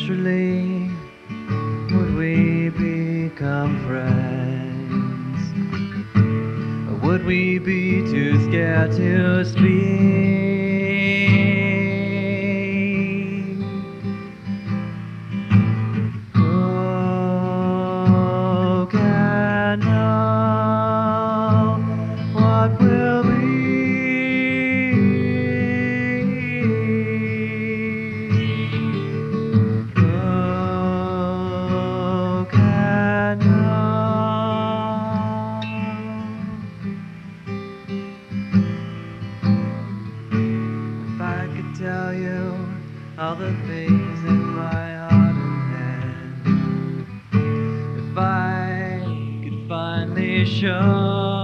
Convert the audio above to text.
eventually would we become friends? Or would we be too scared to speak? Who can know what will be? Who can know? If I could tell you all the things in my heart and head, if I could finally show